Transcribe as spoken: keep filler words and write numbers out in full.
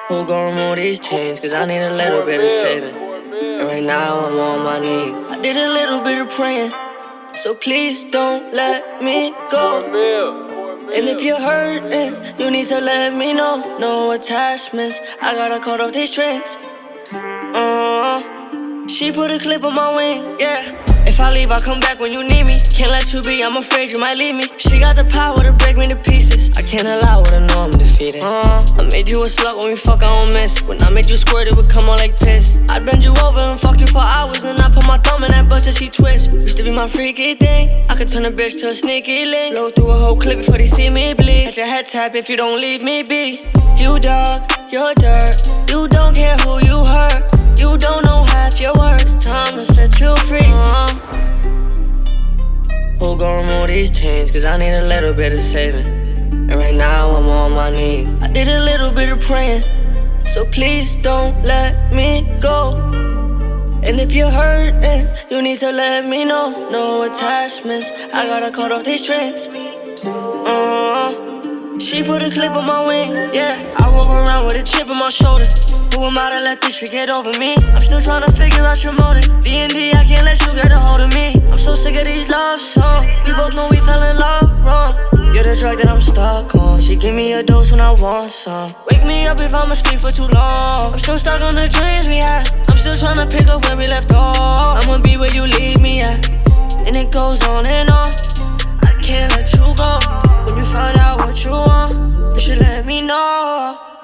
Who gon' remove these chains? Cause I need a little bit of saving. And right now I'm on my knees. I did a little bit of praying, so please don't let me go. And if you're hurting, you need to let me know. No attachments, I gotta cut off these strings. Uh, she put a clip on my wings, yeah. If I leave, I'll come back when you need me. Can't let you be, I'm afraid you might leave me. She got the power to break me to pieces. I can't allow her to know I'm defeated. uh, I made you a slut when we fuck, I don't miss. When I made you squirt, it would come on like piss. I'd bend you over and fuck you for hours. And I put my thumb in that butt till she twist. Used to be my freaky thing. I could turn a bitch to a sneaky link. Blow through a whole clip before they see me bleed. At your head tap if you don't leave me be. You dog, you're dirt. You don't care who you hurt. You don't know half your words. Time to set you free. uh, Who gon' remove these chains? Cause I need a little bit of saving. And right now I'm on my knees. I did a little bit of praying, so please don't let me go. And if you're hurting, you need to let me know. No attachments, I gotta cut off these strings. uh, She put a clip on my wings, yeah. I walk around with a chip on my shoulder. Who am I to let this shit get over me? I'm still trying to figure out your motive. D and D, I can't let you get a hold of me. I'm so sick of these love songs. We both know we fell in love wrong. You're the drug that I'm stuck on. She give me a dose when I want some. Wake me up if I'm asleep for too long. I'm still stuck on the dreams we had. I'm still trying to pick up where we left off. I'ma be where you leave me at. And it goes on and on. I can't let you go. When you find out what you want, you should let me know.